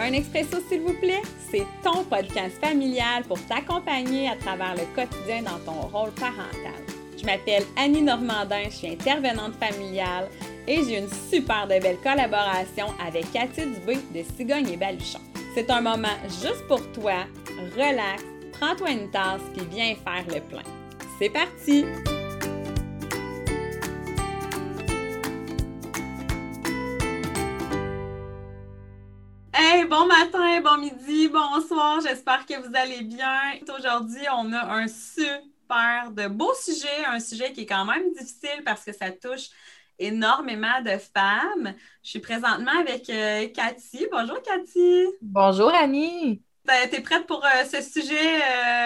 Un expresso, s'il vous plaît, c'est ton podcast familial pour t'accompagner à travers le quotidien dans ton rôle parental. Je m'appelle Annie Normandin, je suis intervenante familiale et j'ai une super de belle collaboration avec Cathy Dubé de Cigogne et Baluchon. C'est un moment juste pour toi, relax, prends-toi une tasse puis viens faire le plein. C'est parti! Hey, bon matin, bon midi, bonsoir, j'espère que vous allez bien. Aujourd'hui, on a un super de beau sujet, un sujet qui est quand même difficile parce que ça touche énormément de femmes. Je suis présentement avec Cathy. Bonjour Cathy. Bonjour Annie. T'es prête pour ce sujet?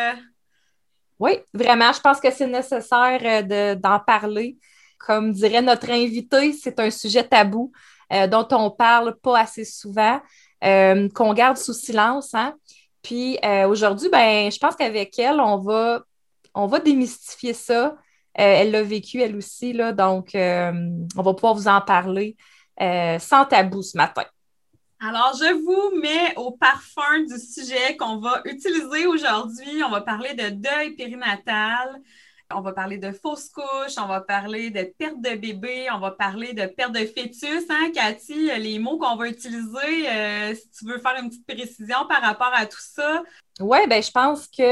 Oui, vraiment, je pense que c'est nécessaire d'en parler. Comme dirait notre invité, c'est un sujet tabou dont on parle pas assez souvent, qu'on garde sous silence, hein. Puis aujourd'hui, ben, je pense qu'avec elle, on va démystifier ça. Elle l'a vécu elle aussi, là, donc on va pouvoir vous en parler sans tabou ce matin. Alors, je vous mets au parfum du sujet qu'on va utiliser aujourd'hui. On va parler de deuil périnatal, on va parler de fausse couche, on va parler de perte de bébé, on va parler de perte de fœtus. Hein, Cathy, les mots qu'on va utiliser, si tu veux faire une petite précision par rapport à tout ça. Oui, ben, je pense que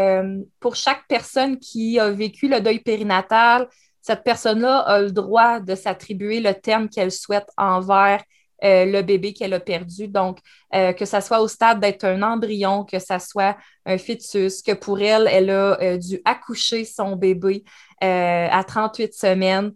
pour chaque personne qui a vécu le deuil périnatal, cette personne-là a le droit de s'attribuer le terme qu'elle souhaite envers le bébé qu'elle a perdu. Donc, que ça soit au stade d'être un embryon, que ça soit un fœtus, que pour elle, elle a dû accoucher son bébé à 38 semaines.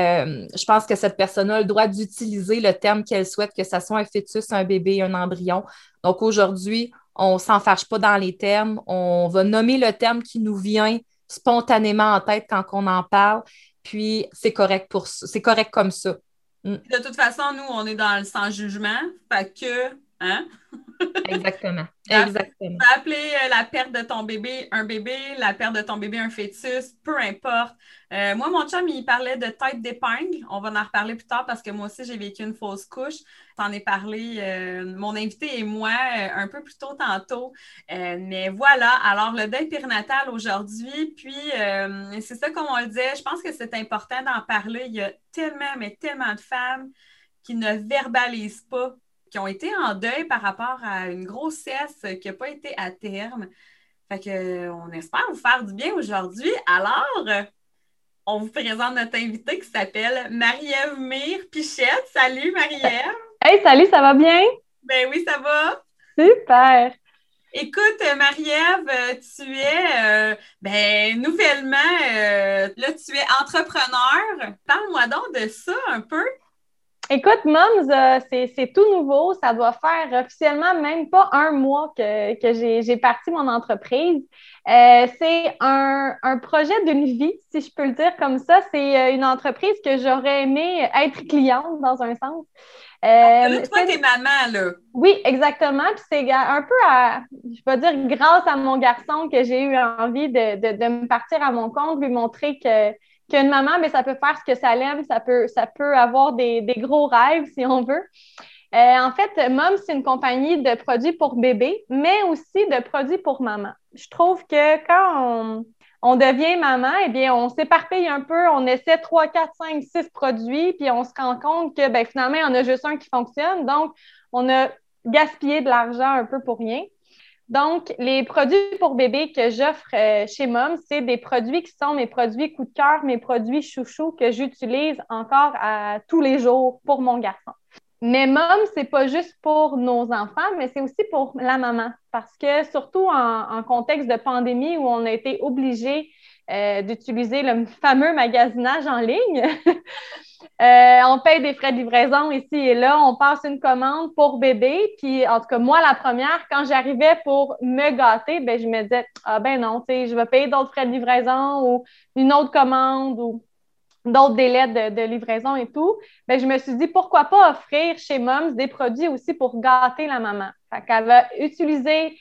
Je pense que cette personne-là a le droit d'utiliser le terme qu'elle souhaite, que ça soit un fœtus, un bébé, un embryon. Donc, aujourd'hui, on ne s'en fâche pas dans les termes. On va nommer le terme qui nous vient spontanément en tête quand on en parle. Puis, c'est correct comme ça. Mm. De toute façon, nous, on est dans le sans jugement. Fait que, hein? Exactement. Ça Exactement. peut appeler la perte de ton bébé, la perte de ton bébé un fœtus, peu importe. Moi, mon chum, il parlait de tête d'épingle. On va en reparler plus tard parce que moi aussi, j'ai vécu une fausse couche. T'en ai parlé, mon invité et moi, un peu plus tôt tantôt. Mais voilà, alors le deuil périnatal aujourd'hui, puis c'est ça comme on le disait, je pense que c'est important d'en parler. Il y a tellement, mais tellement de femmes qui ne verbalisent pas qui ont été en deuil par rapport à une grossesse qui n'a pas été à terme. Fait que, on espère vous faire du bien aujourd'hui. Alors, on vous présente notre invitée qui s'appelle Marie-Ève Mire-Pichette. Salut Marie-Ève! Hey, salut, ça va bien? Ben oui, ça va! Super! Écoute, Marie-Ève, tu es nouvellement, là, tu es entrepreneur. Parle-moi donc de ça un peu. Écoute, Moms, c'est tout nouveau. Ça doit faire officiellement même pas un mois que j'ai parti mon entreprise. C'est un projet d'une vie, si je peux le dire comme ça. C'est une entreprise que j'aurais aimé être cliente dans un sens. Là, toi, t'es maman, là. Oui, exactement. Puis c'est un peu je vais dire, grâce à mon garçon que j'ai eu envie de me partir à mon compte, lui montrer qu'une maman, mais ça peut faire ce que ça aime, ça peut avoir des gros rêves, si on veut. En fait, Mom, c'est une compagnie de produits pour bébés, mais aussi de produits pour maman. Je trouve que quand on devient maman, eh bien, on s'éparpille un peu, on essaie 3, 4, 5, 6 produits, puis on se rend compte que ben, finalement, il y en a juste un qui fonctionne. Donc, on a gaspillé de l'argent un peu pour rien. Donc, les produits pour bébé que j'offre chez Mom, c'est des produits qui sont mes produits coup de cœur, mes produits chouchous que j'utilise encore tous les jours pour mon garçon. Mais Mom, c'est pas juste pour nos enfants, mais c'est aussi pour la maman. Parce que surtout en contexte de pandémie où on a été obligé d'utiliser le fameux magasinage en ligne, on paye des frais de livraison ici et là, on passe une commande pour bébé. Puis, en tout cas, moi, la première, quand j'arrivais pour me gâter, ben, je me disais, ah ben non, tu sais, je vais payer d'autres frais de livraison ou une autre commande ou d'autres délais de livraison et tout. Ben, je me suis dit, pourquoi pas offrir chez Moms des produits aussi pour gâter la maman. Fait qu'elle va utiliser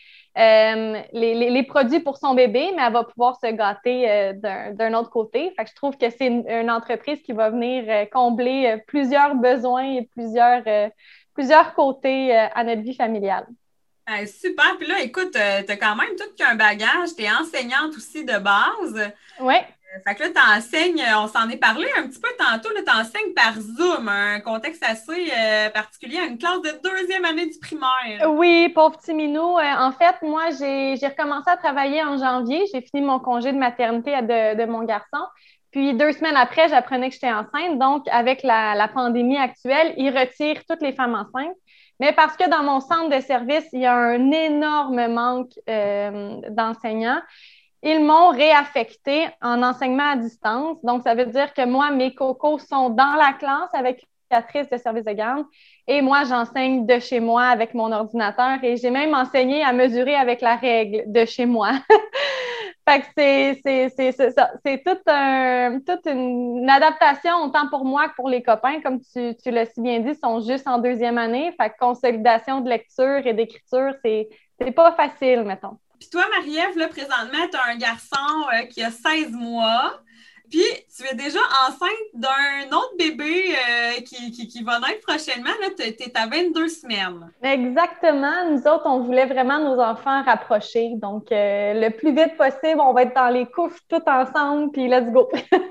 les produits pour son bébé, mais elle va pouvoir se gâter d'un autre côté. Fait que je trouve que c'est une entreprise qui va venir combler plusieurs besoins et plusieurs côtés à notre vie familiale. Super. Puis là, écoute, tu as quand même tout qu'un bagage. Tu es enseignante aussi de base. Oui. Fait que là, tu enseignes, on s'en est parlé un petit peu tantôt, tu enseignes par Zoom, un contexte assez particulier, à une classe de 2e année du primaire. Oui, pauvre petit minou. En fait, moi, j'ai recommencé à travailler en janvier. J'ai fini mon congé de maternité de mon garçon. Puis 2 semaines après, j'apprenais que j'étais enceinte. Donc, avec la pandémie actuelle, ils retirent toutes les femmes enceintes. Mais parce que dans mon centre de service, il y a un énorme manque d'enseignants, ils m'ont réaffectée en enseignement à distance. Donc, ça veut dire que moi, mes cocos sont dans la classe avec une éducatrice de service de garde et moi, j'enseigne de chez moi avec mon ordinateur et j'ai même enseigné à mesurer avec la règle de chez moi. Fait que c'est toute une adaptation autant pour moi que pour les copains. Comme tu l'as si bien dit, ils sont juste en 2e année. Fait que consolidation de lecture et d'écriture, c'est pas facile, mettons. Puis toi, Marie-Ève, là, présentement, tu as un garçon qui a 16 mois. Puis tu es déjà enceinte d'un autre bébé qui va naître prochainement. Là, tu es à 22 semaines. Exactement. Nous autres, on voulait vraiment nos enfants rapprochés. Donc, le plus vite possible, on va être dans les couches tous ensemble, puis let's go.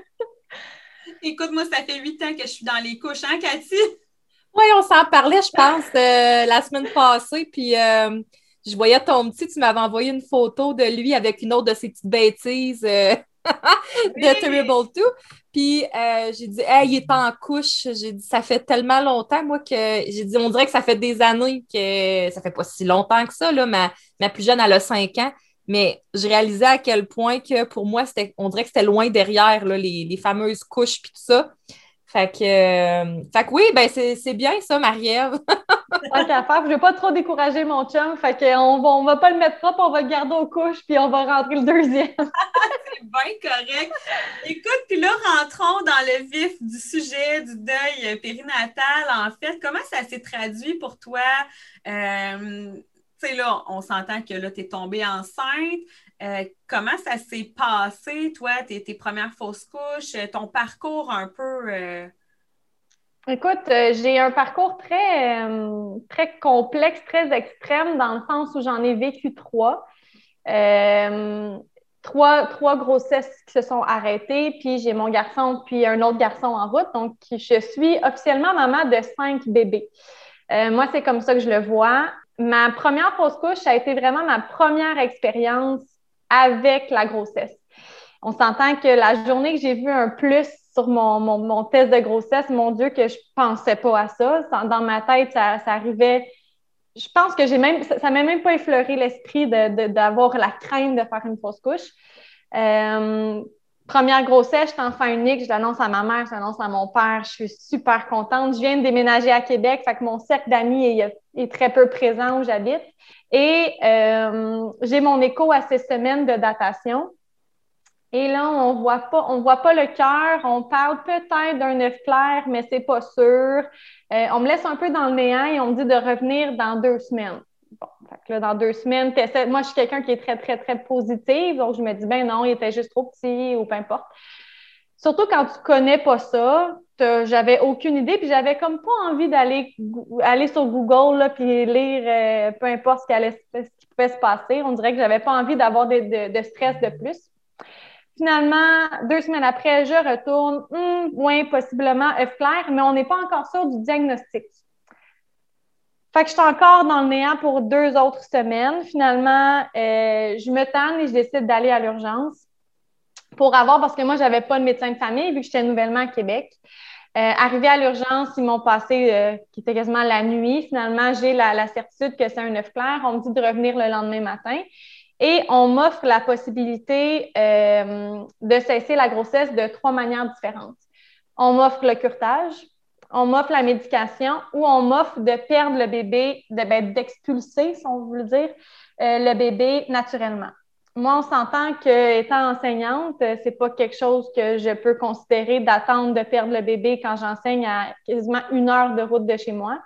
Écoute, moi, ça fait 8 ans que je suis dans les couches, hein, Cathy? Oui, on s'en parlait, je pense, la semaine passée. Puis je voyais ton petit, tu m'avais envoyé une photo de lui avec une autre de ses petites bêtises de Terrible 2. Puis j'ai dit, hey, il est en couche. J'ai dit, ça fait tellement longtemps, moi, que j'ai dit, on dirait que ça fait des années que ça fait pas si longtemps que ça, là. Ma plus jeune, elle a 5 ans. Mais je réalisais à quel point que pour moi, on dirait que c'était loin derrière, là, les fameuses couches puis tout ça. Fait que oui, ben c'est bien ça, Marie-Ève. Tant qu'à faire, je ne vais pas trop décourager mon chum. Fait qu'on va pas le mettre propre, on va le garder aux couches, puis on va rentrer le 2e. C'est bien correct. Écoute, puis là, rentrons dans le vif du sujet du deuil périnatal. En fait, comment ça s'est traduit pour toi? Tu sais, là, on s'entend que là, tu es tombée enceinte. Comment ça s'est passé, toi, tes premières fausses couches, ton parcours un peu? Écoute, j'ai un parcours très complexe, très extrême, dans le sens où j'en ai vécu 3. Trois grossesses qui se sont arrêtées, puis j'ai mon garçon, puis un autre garçon en route. Donc, je suis officiellement maman de 5 bébés. Moi, c'est comme ça que je le vois. Ma première fausse couche, ça a été vraiment ma première expérience avec la grossesse. On s'entend que la journée que j'ai vu un plus sur mon test de grossesse, mon Dieu, que je pensais pas à ça. Dans ma tête, ça arrivait. Je pense que ça m'a même pas effleuré l'esprit d'avoir la crainte de faire une fausse couche. Première grossesse, je suis enfant unique, je l'annonce à ma mère, je l'annonce à mon père, je suis super contente. Je viens de déménager à Québec, fait que mon cercle d'amis est très peu présent où j'habite. Et j'ai mon écho à 6 semaines de datation. Et là, on voit pas le cœur. On parle peut-être d'un œuf clair, mais c'est pas sûr. On me laisse un peu dans le néant et on me dit de revenir dans 2 semaines. Bon, fait que là, dans 2 semaines, moi, je suis quelqu'un qui est très, très, très positive. Donc, je me dis, ben non, il était juste trop petit ou peu importe. Surtout quand tu connais pas ça, j'avais aucune idée, puis j'avais comme pas envie d'aller sur Google là, puis lire peu importe ce qui pouvait se passer. On dirait que j'avais pas envie d'avoir de stress de plus. Finalement, 2 semaines après, je retourne. Oui, possiblement œuf clair, mais on n'est pas encore sûr du diagnostic. Fait que je suis encore dans le néant pour 2 autres semaines. Finalement, je me tanne et je décide d'aller à l'urgence parce que moi, je n'avais pas de médecin de famille vu que j'étais nouvellement à Québec. Arrivée à l'urgence, ils m'ont passé, qui était quasiment la nuit. Finalement, j'ai la certitude que c'est un œuf clair. On me dit de revenir le lendemain matin. Et on m'offre la possibilité de cesser la grossesse de 3 manières différentes. On m'offre le curetage, on m'offre la médication ou on m'offre de perdre le bébé, d'expulser, si on veut dire, le bébé naturellement. Moi, on s'entend qu'étant enseignante, c'est pas quelque chose que je peux considérer d'attendre de perdre le bébé quand j'enseigne à quasiment 1 heure de route de chez moi.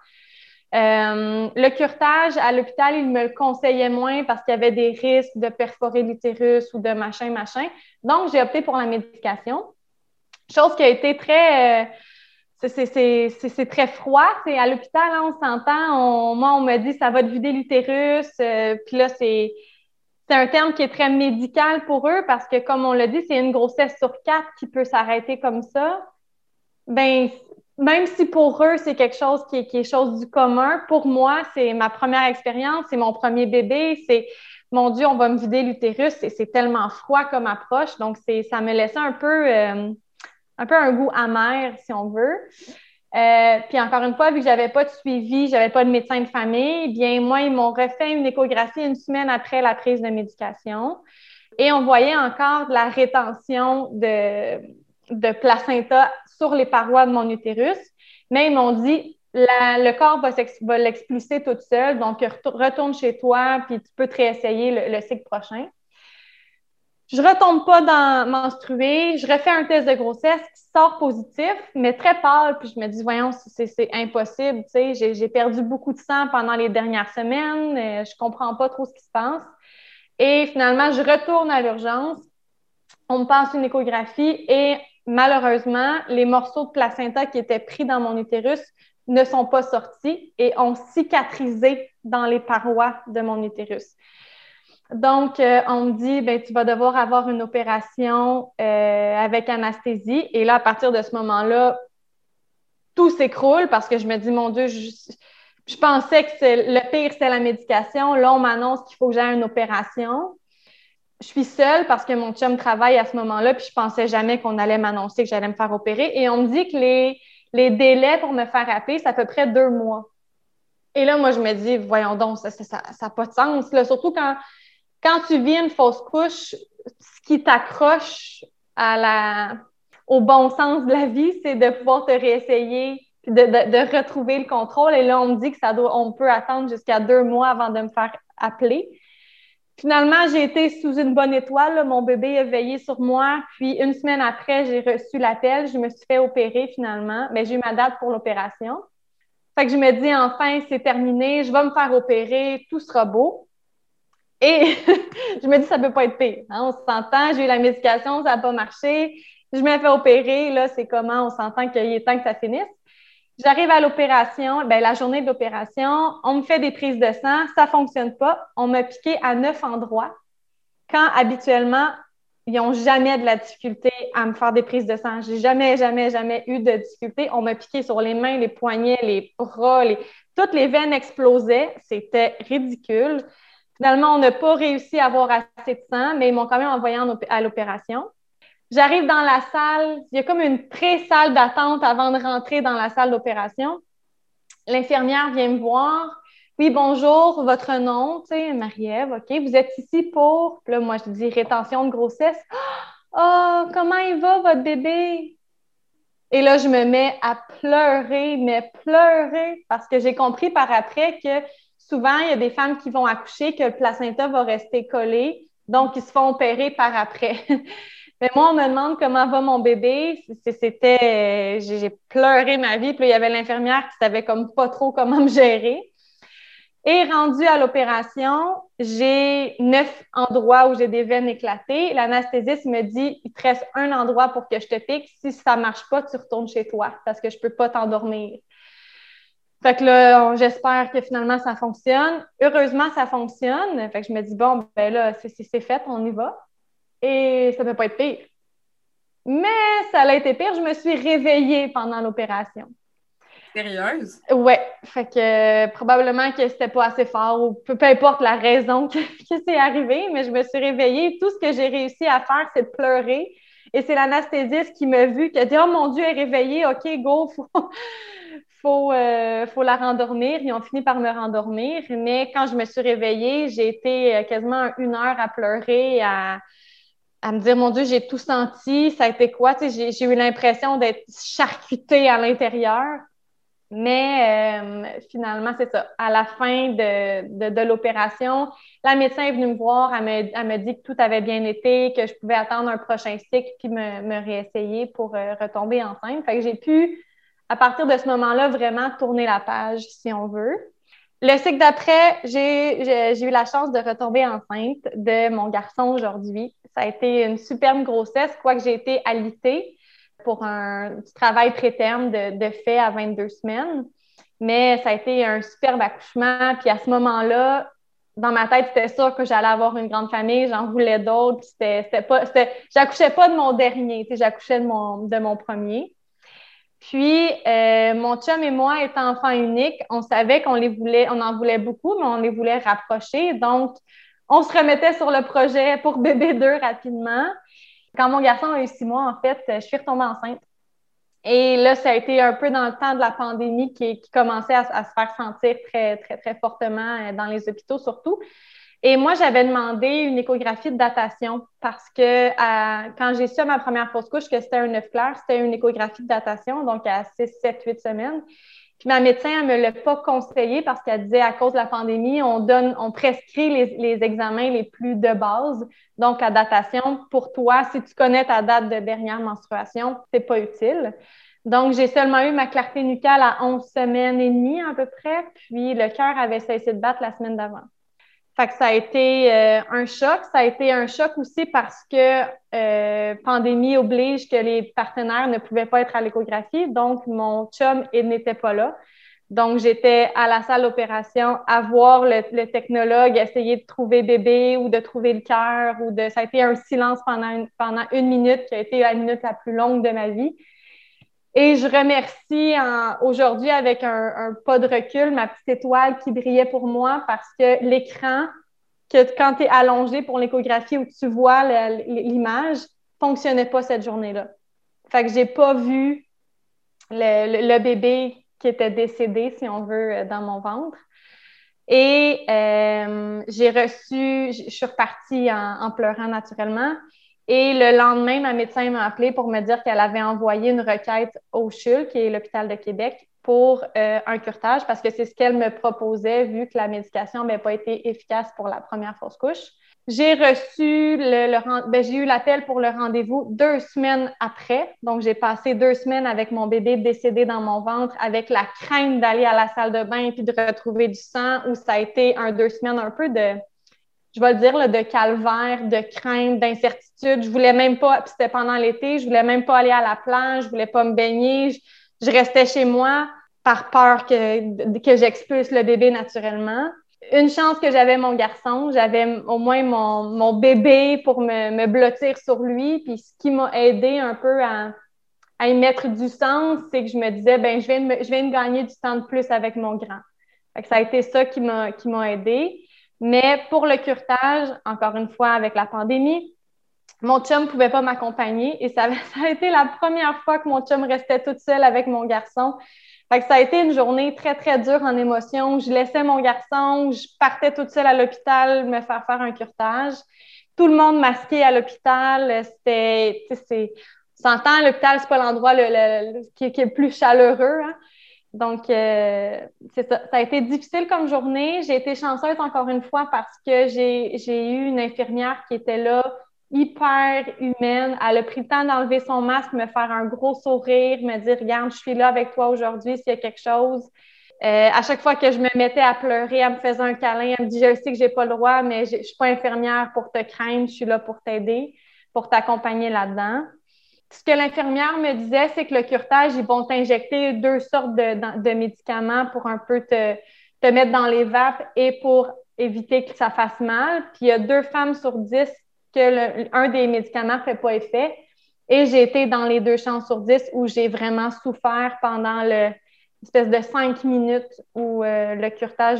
Le curetage, à l'hôpital, ils me le conseillaient moins parce qu'il y avait des risques de perforer l'utérus ou de machin. Donc, j'ai opté pour la médication. Chose qui a été c'est très froid. C'est à l'hôpital, hein, on s'entend. Moi, on me dit ça va te vider l'utérus. Puis là, c'est un terme qui est très médical pour eux parce que, comme on l'a dit, c'est une grossesse sur 4 qui peut s'arrêter comme ça. Ben, même si pour eux, c'est quelque chose qui est chose du commun, pour moi, c'est ma première expérience, c'est mon premier bébé, c'est mon Dieu, on va me vider l'utérus, c'est tellement froid comme approche. Donc, ça me laissait un peu un goût amer, si on veut. Puis encore une fois, vu que j'avais pas de suivi, j'avais pas de médecin de famille, eh bien moi, ils m'ont refait une échographie une semaine après la prise de médication. Et on voyait encore de la rétention de placenta sur les parois de mon utérus. Mais ils m'ont dit, le corps va l'expulser toute seule, donc retourne chez toi, puis tu peux te réessayer le cycle prochain. Je retombe pas dans menstruer, je refais un test de grossesse qui sort positif, mais très pâle, puis je me dis, voyons, c'est impossible, tu sais, j'ai perdu beaucoup de sang pendant les dernières semaines, je comprends pas trop ce qui se passe. Et finalement, je retourne à l'urgence, on me passe une échographie et malheureusement, les morceaux de placenta qui étaient pris dans mon utérus ne sont pas sortis et ont cicatrisé dans les parois de mon utérus. Donc, on me dit, ben, tu vas devoir avoir une opération avec anesthésie. Et là, à partir de ce moment-là, tout s'écroule parce que je me dis, mon Dieu, je pensais que le pire, c'était la médication. Là, on m'annonce qu'il faut que j'aie une opération. Je suis seule parce que mon chum travaille à ce moment-là, puis je pensais jamais qu'on allait m'annoncer que j'allais me faire opérer. Et on me dit que les délais pour me faire appeler, c'est à peu près 2 mois. Et là, moi, je me dis, voyons donc, ça n'a pas de sens. Là. Surtout quand tu vis une fausse couche, ce qui t'accroche au bon sens de la vie, c'est de pouvoir te réessayer puis de retrouver le contrôle. Et là, on me dit que on peut attendre jusqu'à 2 mois avant de me faire appeler. Finalement, j'ai été sous une bonne étoile. Là. Mon bébé a veillé sur moi. Puis, une semaine après, j'ai reçu l'appel. Je me suis fait opérer finalement. Mais j'ai eu ma date pour l'opération. Fait que je me dis, enfin, c'est terminé. Je vais me faire opérer. Tout sera beau. Et je me dis, ça ne peut pas être pire. Hein? On s'entend, j'ai eu la médication, ça n'a pas marché. Je me fais opérer, là, c'est comment? On s'entend qu'il est temps que ça finisse. J'arrive à l'opération, ben, la journée de l'opération, on me fait des prises de sang, ça ne fonctionne pas. On m'a piqué à 9 endroits, quand habituellement, ils n'ont jamais de la difficulté à me faire des prises de sang. J'ai jamais eu de difficulté. On m'a piqué sur les mains, les poignets, les bras, toutes les veines explosaient. C'était ridicule. Finalement, on n'a pas réussi à avoir assez de sang, mais ils m'ont quand même envoyé à l'opération. J'arrive dans la salle, il y a comme une pré-salle d'attente avant de rentrer dans la salle d'opération. L'infirmière vient me voir. Oui, bonjour, votre nom, tu sais, Marie-Ève, OK, vous êtes ici pour, puis là, moi, je dis rétention de grossesse. Oh, comment il va, votre bébé? Et là, je me mets à pleurer, mais pleurer, parce que j'ai compris par après que souvent, il y a des femmes qui vont accoucher, que le placenta va rester collé, donc ils se font opérer par après. Mais moi, on me demande comment va mon bébé. J'ai pleuré ma vie. Puis là, il y avait l'infirmière qui savait comme pas trop comment me gérer. Et rendue à l'opération, j'ai 9 endroits où j'ai des veines éclatées. L'anesthésiste me dit, il te reste un endroit pour que je te pique. Si ça marche pas, tu retournes chez toi parce que je peux pas t'endormir. Fait que là, j'espère que finalement, ça fonctionne. Heureusement, ça fonctionne. Fait que je me dis, bon, ben là, c'est fait, on y va. Et ça ne peut pas être pire. Mais ça a été pire. Je me suis réveillée pendant l'opération. Sérieuse? Ouais. Fait que probablement que c'était pas assez fort ou peu importe la raison que c'est arrivé, mais je me suis réveillée. Tout ce que j'ai réussi à faire, c'est de pleurer. Et c'est l'anesthésiste qui m'a vue, qui a dit « Oh mon Dieu, elle est réveillée. OK, go, faut la rendormir. » Ils ont fini par me rendormir. Mais quand je me suis réveillée, j'ai été quasiment 1 heure à pleurer, à me dire, mon Dieu, j'ai tout senti, ça a été quoi? Tu sais, j'ai eu l'impression d'être charcutée à l'intérieur. Mais finalement, c'est ça. À la fin de l'opération, la médecin est venue me voir, elle me dit que tout avait bien été, que je pouvais attendre un prochain cycle puis me réessayer pour retomber enceinte. Fait que j'ai pu, à partir de ce moment-là, vraiment tourner la page, si on veut. Le cycle d'après, j'ai eu la chance de retomber enceinte de mon garçon aujourd'hui. Ça a été une superbe grossesse, quoique j'ai été alitée. pour du travail préterme de fait à 22 semaines. Mais ça a été un superbe accouchement. Puis à ce moment-là, dans ma tête, c'était sûr que j'allais avoir une grande famille. J'en voulais d'autres. J'accouchais pas de mon dernier, j'accouchais de mon premier. Puis, mon chum et moi, étant enfants uniques, on savait on en voulait beaucoup, mais on les voulait rapprocher. Donc, on se remettait sur le projet pour bébé 2 rapidement. Quand mon garçon a eu 6 mois, en fait, je suis retombée enceinte. Et là, ça a été un peu dans le temps de la pandémie qui commençait à se faire sentir très, très, très fortement dans les hôpitaux surtout. Et moi, j'avais demandé une échographie de datation parce que quand j'ai su à ma première fausse couche que c'était un œuf clair, c'était une échographie de datation, donc à 6, 7, 8 semaines. Puis ma médecin, elle ne me l'a pas conseillé parce qu'elle disait à cause de la pandémie, on prescrit les examens les plus de base. Donc, la datation, pour toi, si tu connais ta date de dernière menstruation, c'est pas utile. Donc, j'ai seulement eu ma clarté nucale à 11 semaines et demie à peu près, puis le cœur avait cessé de battre la semaine d'avant. Fait que ça a été un choc. Ça a été un choc aussi parce que pandémie oblige que les partenaires ne pouvaient pas être à l'échographie. Donc, mon chum, il n'était pas là. Donc, j'étais à la salle d'opération à voir le technologue essayer de trouver bébé ou de trouver le cœur. Ça a été un silence pendant une minute qui a été la minute la plus longue de ma vie. Et je remercie aujourd'hui avec un pas de recul ma petite étoile qui brillait pour moi parce que l'écran, quand tu es allongé pour l'échographie où tu vois l'image, fonctionnait pas cette journée-là. Fait que j'ai pas vu le bébé qui était décédé, si on veut, dans mon ventre. Et je suis repartie en pleurant naturellement. Et le lendemain, ma médecin m'a appelée pour me dire qu'elle avait envoyé une requête au CHUL, qui est l'hôpital de Québec, pour un curetage parce que c'est ce qu'elle me proposait vu que la médication n'avait pas été efficace pour la première fausse couche. J'ai reçu j'ai eu l'appel pour le rendez-vous 2 semaines après. Donc, j'ai passé 2 semaines avec mon bébé décédé dans mon ventre avec la crainte d'aller à la salle de bain puis de retrouver du sang où ça a été 2 semaines un peu je vais le dire, là, de calvaire, de crainte, d'incertitude. Je voulais même pas, puis c'était pendant l'été, je voulais même pas aller à la plage, je voulais pas me baigner. Je restais chez moi par peur que j'expulse le bébé naturellement. Une chance que j'avais mon garçon, j'avais au moins mon bébé pour me blottir sur lui. Puis ce qui m'a aidé un peu à y mettre du sens, c'est que je me disais, ben je viens de gagner du temps de plus avec mon grand. Fait que ça a été ça qui m'a aidé. Mais pour le curetage, encore une fois, avec la pandémie, mon chum ne pouvait pas m'accompagner et ça a été la première fois que mon chum restait toute seule avec mon garçon. Fait que ça a été une journée très, très dure en émotion. Je laissais mon garçon, je partais toute seule à l'hôpital me faire un curetage. Tout le monde masqué à l'hôpital. On s'entend, l'hôpital, c'est pas l'endroit qui est le plus chaleureux, hein? Donc, c'est ça. Ça a été difficile comme journée. J'ai été chanceuse encore une fois parce que j'ai eu une infirmière qui était là, hyper humaine. Elle a pris le temps d'enlever son masque, me faire un gros sourire, me dire « Regarde, je suis là avec toi aujourd'hui s'il y a quelque chose. » À chaque fois que je me mettais à pleurer, elle me faisait un câlin. Elle me dit « Je sais que j'ai pas le droit, mais je suis pas infirmière pour te craindre. Je suis là pour t'aider, pour t'accompagner là-dedans. » Ce que l'infirmière me disait, c'est que le curetage, ils vont t'injecter 2 sortes de médicaments pour un peu te mettre dans les vapes et pour éviter que ça fasse mal. Puis il y a 2 femmes sur 10 que un des médicaments ne fait pas effet. Et j'ai été dans les 2 chances sur 10 où j'ai vraiment souffert pendant l'espèce de 5 minutes où le curetage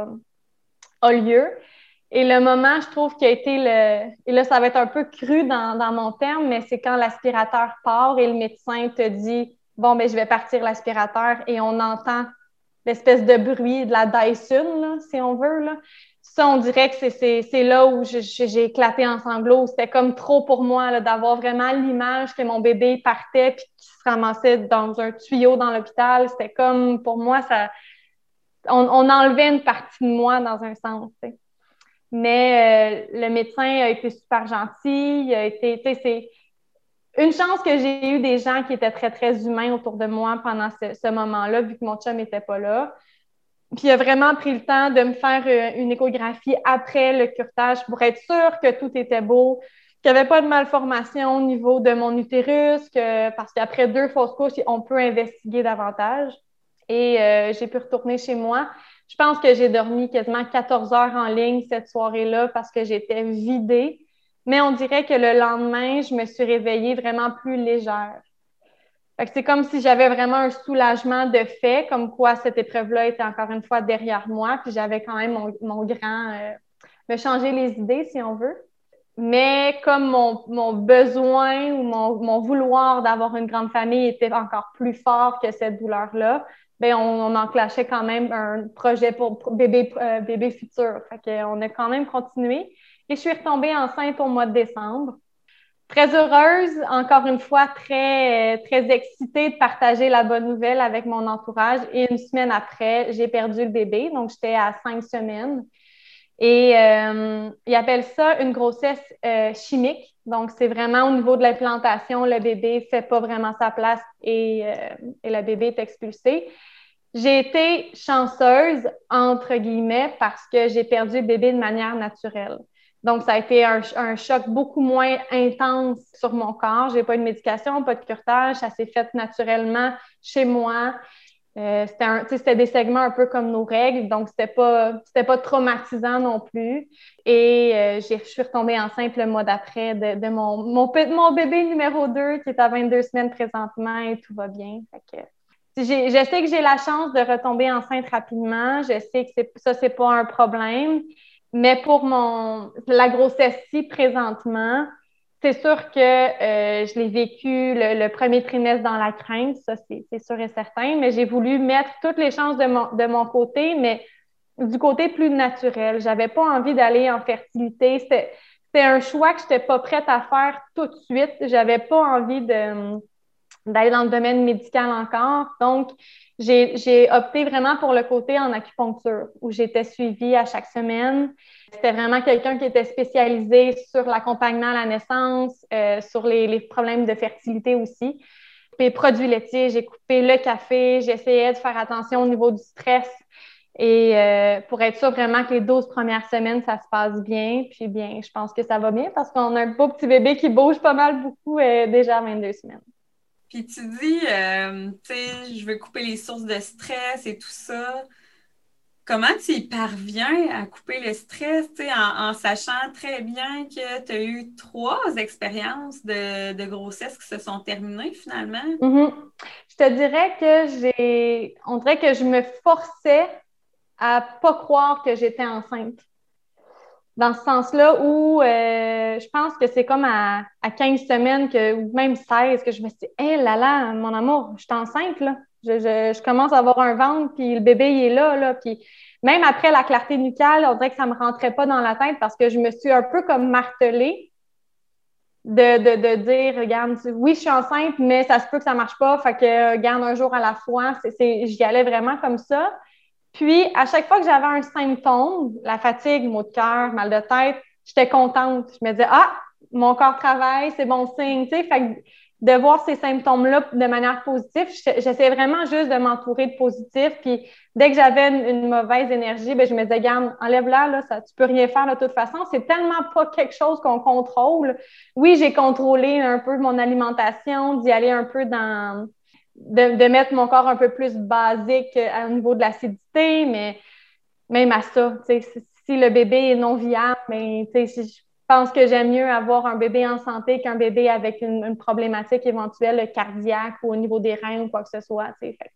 a lieu. Et le moment, je trouve, qui a été et là, ça va être un peu cru dans mon terme, mais c'est quand l'aspirateur part et le médecin te dit « Bon, ben je vais partir l'aspirateur » et on entend l'espèce de bruit de la Dyson, là, si on veut, là. Ça, on dirait que c'est là où j'ai éclaté en sanglots. C'était comme trop pour moi là, d'avoir vraiment l'image que mon bébé partait puis qu'il se ramassait dans un tuyau dans l'hôpital. C'était comme, pour moi, on enlevait une partie de moi dans un sens, tu sais. Mais le médecin a été super gentil. C'est une chance que j'ai eu des gens qui étaient très, très humains autour de moi pendant ce moment-là, vu que mon chum n'était pas là. Puis il a vraiment pris le temps de me faire une échographie après le curetage pour être sûr que tout était beau, qu'il n'y avait pas de malformation au niveau de mon utérus, parce qu'après 2 fausses couches, on peut investiguer davantage. Et j'ai pu retourner chez moi. Je pense que j'ai dormi quasiment 14 heures en ligne cette soirée-là parce que j'étais vidée. Mais on dirait que le lendemain, je me suis réveillée vraiment plus légère. Fait que c'est comme si j'avais vraiment un soulagement de fait, comme quoi cette épreuve-là était encore une fois derrière moi, puis j'avais quand même mon grand me changer les idées, si on veut. Mais comme mon besoin ou mon vouloir d'avoir une grande famille était encore plus fort que cette douleur-là, bien, on enclenchait quand même un projet pour bébé futur. Fait qu'on a quand même continué. Et je suis retombée enceinte au mois de décembre. Très heureuse, encore une fois, très excitée de partager la bonne nouvelle avec mon entourage. Et une semaine après, j'ai perdu le bébé. Donc, j'étais à 5 semaines. Et ils appellent ça une grossesse chimique. Donc, c'est vraiment au niveau de l'implantation, le bébé ne fait pas vraiment sa place et le bébé est expulsé. J'ai été chanceuse, entre guillemets, parce que j'ai perdu le bébé de manière naturelle. Donc, ça a été un choc beaucoup moins intense sur mon corps. Je n'ai pas eu de médication, pas de curetage. Ça s'est fait naturellement chez moi. C'était des segments un peu comme nos règles, donc c'était pas traumatisant non plus. Et je suis retombée enceinte le mois d'après de mon bébé numéro 2 qui est à 22 semaines présentement et tout va bien. Fait que, je sais que j'ai la chance de retomber enceinte rapidement. Je sais que c'est pas un problème. Mais pour la grossesse-ci présentement, c'est sûr que je l'ai vécu le premier trimestre dans la crainte, ça c'est sûr et certain, mais j'ai voulu mettre toutes les chances de mon côté, mais du côté plus naturel. J'avais pas envie d'aller en fertilité. C'était un choix que je n'étais pas prête à faire tout de suite. J'avais pas envie d'aller dans le domaine médical encore. Donc, j'ai opté vraiment pour le côté en acupuncture, où j'étais suivie à chaque semaine. C'était vraiment quelqu'un qui était spécialisé sur l'accompagnement à la naissance, sur les problèmes de fertilité aussi. Les produits laitiers, j'ai coupé le café, j'essayais de faire attention au niveau du stress et pour être sûr vraiment que les 12 premières semaines, ça se passe bien. Puis bien, je pense que ça va bien parce qu'on a un beau petit bébé qui bouge pas mal beaucoup déjà à 22 semaines. Puis tu dis, tu sais, je veux couper les sources de stress et tout ça. Comment tu y parviens à couper le stress, tu sais, en sachant très bien que tu as eu 3 expériences de grossesse qui se sont terminées finalement? Mm-hmm. Je te dirais que on dirait que je me forçais à pas croire que j'étais enceinte. Dans ce sens-là où je pense que c'est comme à 15 semaines ou même 16 que je me suis dit, hé là là, mon amour, je suis enceinte, là. Je commence à avoir un ventre, puis le bébé, il est là. Puis même après la clarté nucale, on dirait que ça me rentrait pas dans la tête parce que je me suis un peu comme martelée de dire, regarde, oui, je suis enceinte, mais ça se peut que ça marche pas, fait que regarde un jour à la fois. J'y allais vraiment comme ça. Puis, à chaque fois que j'avais un symptôme, la fatigue, maux de cœur, mal de tête, j'étais contente. Je me disais, ah, mon corps travaille, c'est bon signe, tu sais. Fait que de voir ces symptômes-là de manière positive, j'essayais vraiment juste de m'entourer de positif. Puis, dès que j'avais une mauvaise énergie, ben, je me disais, garde, enlève-la, là, tu peux rien faire de toute façon. C'est tellement pas quelque chose qu'on contrôle. Oui, j'ai contrôlé un peu mon alimentation, d'y aller un peu de mettre mon corps un peu plus basique au niveau de l'acidité, mais même à ça, si le bébé est non viable, mais je pense que j'aime mieux avoir un bébé en santé qu'un bébé avec une problématique éventuelle cardiaque ou au niveau des reins ou quoi que ce soit.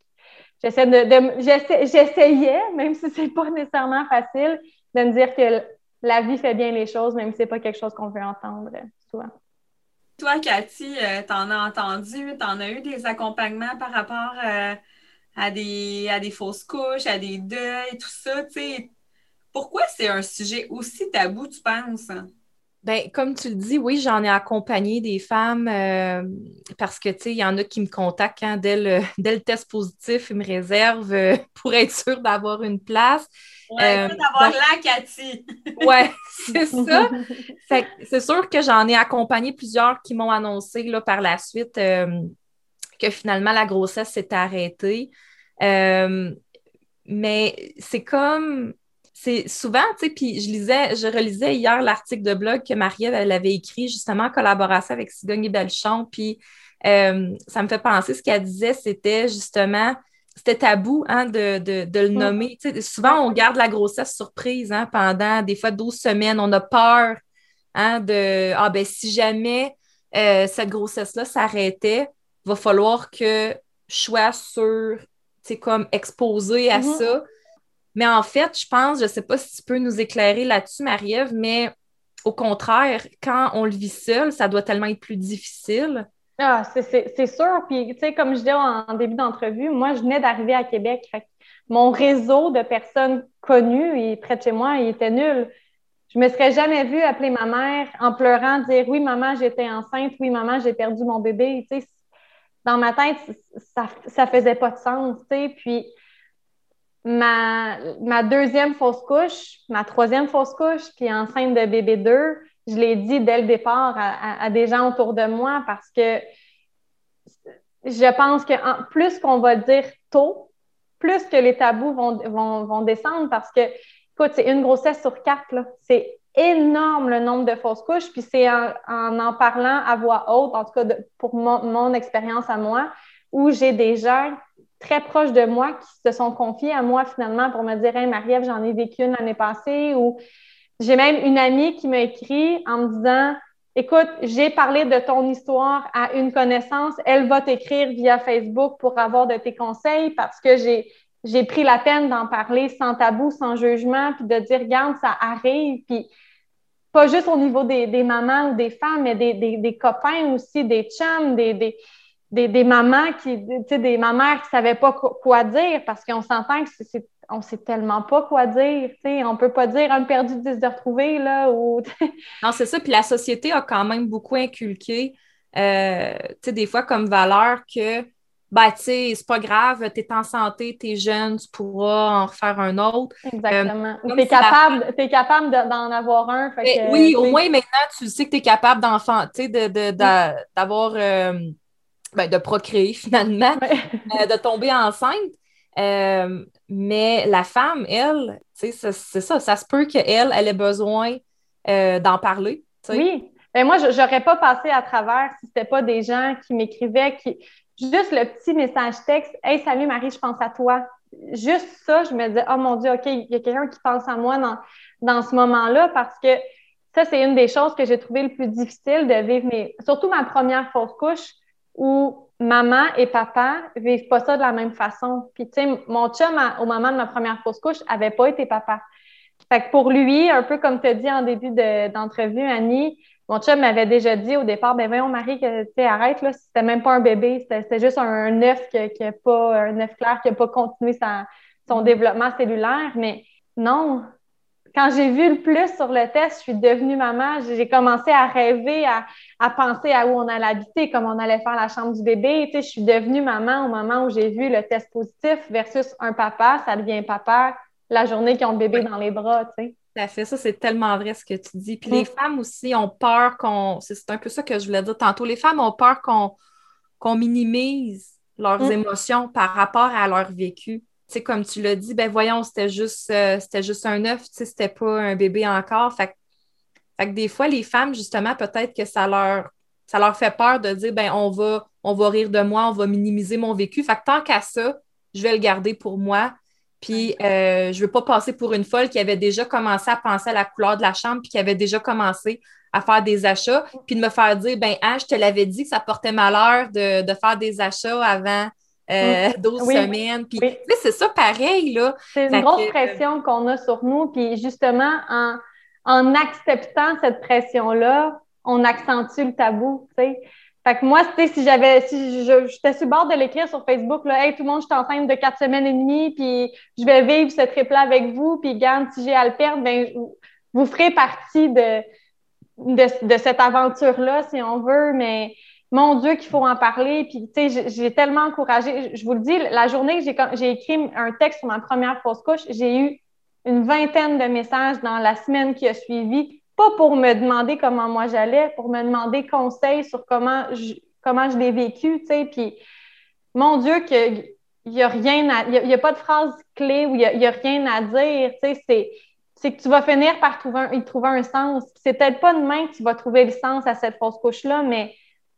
J'essayais, même si c'est pas nécessairement facile, de me dire que la vie fait bien les choses, même si c'est pas quelque chose qu'on veut entendre souvent. Toi, Cathy, t'en as entendu, t'en as eu des accompagnements par rapport à des fausses couches, à des deuils, tout ça, tu sais. Pourquoi c'est un sujet aussi tabou, tu penses? Ben, comme tu le dis, oui, j'en ai accompagné des femmes parce que, tu sais, il y en a qui me contactent dès le test positif, ils me réservent pour être sûre d'avoir une place. Ouais, d'avoir là, Cathy. Ouais, c'est ça. Fait que c'est sûr que j'en ai accompagné plusieurs qui m'ont annoncé là, par la suite que finalement la grossesse s'est arrêtée. Mais c'est comme c'est souvent, tu sais, puis je relisais hier l'article de blog que Marie-Ève, elle avait écrit justement en collaboration avec Sigogne et Belchon, puis ça me fait penser, ce qu'elle disait, c'était tabou hein, de le nommer. Tu sais, souvent, on garde la grossesse surprise hein, pendant des fois 12 semaines. On a peur hein, ben si jamais cette grossesse-là s'arrêtait, il va falloir que je sois comme exposée à ça. Mais en fait, je pense, je ne sais pas si tu peux nous éclairer là-dessus, Marie-Ève, mais au contraire, quand on le vit seul, ça doit tellement être plus difficile. Ah, c'est sûr. Puis, tu sais, comme je disais en début d'entrevue, moi, je venais d'arriver à Québec. Fait que mon réseau de personnes connues près de chez moi, il était nul. Je me serais jamais vue appeler ma mère en pleurant, dire oui, maman, j'étais enceinte, oui, maman, j'ai perdu mon bébé. Tu sais, dans ma tête, ça faisait pas de sens. Tu sais, puis ma deuxième fausse couche, ma troisième fausse couche, puis enceinte de bébé 2, je l'ai dit dès le départ à des gens autour de moi parce que je pense que plus qu'on va le dire tôt, plus que les tabous vont descendre parce que, écoute, c'est une grossesse sur 4, là. C'est énorme le nombre de fausses couches, puis c'est en parlant à voix haute, en tout cas pour mon expérience à moi, où j'ai des gens très proches de moi qui se sont confiés à moi finalement pour me dire « Hey, Marie-Ève, j'en ai vécu une l'année passée » ou j'ai même une amie qui m'a écrit en me disant « Écoute, j'ai parlé de ton histoire à une connaissance, elle va t'écrire via Facebook pour avoir de tes conseils parce que j'ai pris la peine d'en parler sans tabou, sans jugement, puis de dire « Regarde, ça arrive », puis pas juste au niveau des mamans ou des femmes, mais des copains aussi, des chums, des mamans tu sais, des mamans qui savaient pas quoi dire parce qu'on s'entend que on sait tellement pas quoi dire, tu sais, on peut pas dire un perdu 10 de retrouver là ou non, c'est ça, puis la société a quand même beaucoup inculqué tu sais des fois comme valeur que ben tu sais, c'est pas grave, t'es en santé, t'es jeune, tu pourras en refaire un autre. Exactement. T'es capable d'en avoir un. Fait que, oui, au moins maintenant, tu sais que t'es capable d'enfant, tu sais, d'avoir de procréer finalement, de tomber enceinte. Mais la femme, elle, c'est ça, ça se peut qu'elle ait besoin d'en parler. T'sais. Oui. Ben moi, je n'aurais pas passé à travers si ce n'était pas des gens qui m'écrivaient, juste le petit message texte « Hey, salut Marie, je pense à toi ». Juste ça, je me disais « Oh mon Dieu, OK, il y a quelqu'un qui pense à moi dans ce moment-là » parce que ça, c'est une des choses que j'ai trouvé le plus difficile de vivre, surtout ma première fausse couche où maman et papa vivent pas ça de la même façon. Puis, tu sais, mon chum, au moment de ma première fausse couche, avait pas été papa. Fait que pour lui, un peu comme tu as dit en début d'entrevue, Annie, mon chum m'avait déjà dit au départ, ben voyons, Marie, que tu sais, arrête, là, c'était même pas un bébé, c'était juste un œuf un œuf clair qui n'a pas continué son développement cellulaire. Mais non, quand j'ai vu le plus sur le test, je suis devenue maman. J'ai commencé à rêver, à penser à où on allait habiter, comment on allait faire la chambre du bébé. Tu sais, je suis devenue maman au moment où j'ai vu le test positif versus un papa, ça devient papa la journée qu'ils ont le bébé dans les bras, tu sais. Tout à fait, ça, c'est tellement vrai ce que tu dis. Puis les femmes aussi ont peur c'est un peu ça que je voulais dire tantôt. Les femmes ont peur qu'on minimise leurs émotions par rapport à leur vécu. Tu sais, comme tu l'as dit, ben voyons, c'était juste un œuf, tu sais, c'était pas un bébé encore. Fait que des fois, les femmes, justement, peut-être que ça leur fait peur de dire, ben on va rire de moi, on va minimiser mon vécu. Fait que tant qu'à ça, je vais le garder pour moi. Puis, je ne veux pas passer pour une folle qui avait déjà commencé à penser à la couleur de la chambre puis qui avait déjà commencé à faire des achats, puis de me faire dire, ben je te l'avais dit que ça portait malheur de faire des achats avant 12 semaines. Puis, tu sais, c'est ça pareil, là. C'est une grosse pression qu'on a sur nous. Puis, justement, en acceptant cette pression-là, on accentue le tabou, tu sais. Fait que moi, tu sais, si j'étais sur le bord de l'écrire sur Facebook, là, hey, tout le monde, je suis enceinte de 4 semaines et demie, puis je vais vivre ce trip-là avec vous, puis garde, si j'ai à le perdre, ben, vous ferez partie de cette aventure-là, si on veut, mais mon Dieu, qu'il faut en parler. Puis, tu sais, j'ai tellement encouragé. Je vous le dis, la journée que j'ai écrit un texte sur ma première fausse couche, j'ai eu une vingtaine de messages dans la semaine qui a suivi, pas pour me demander comment moi j'allais, pour me demander conseil sur comment je l'ai vécu, tu sais. Puis, mon Dieu, il y a rien il y a pas de phrase clé où il y a rien à dire, tu sais, c'est que tu vas finir par y trouver un sens. C'est peut-être pas demain que tu vas trouver le sens à cette fausse couche-là, mais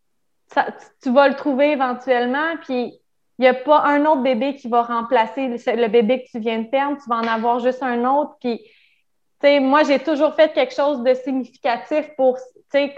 tu vas le trouver éventuellement, puis il n'y a pas un autre bébé qui va remplacer le bébé que tu viens de perdre, tu vas en avoir juste un autre, puis tu sais, moi, j'ai toujours fait quelque chose de significatif pour, tu sais,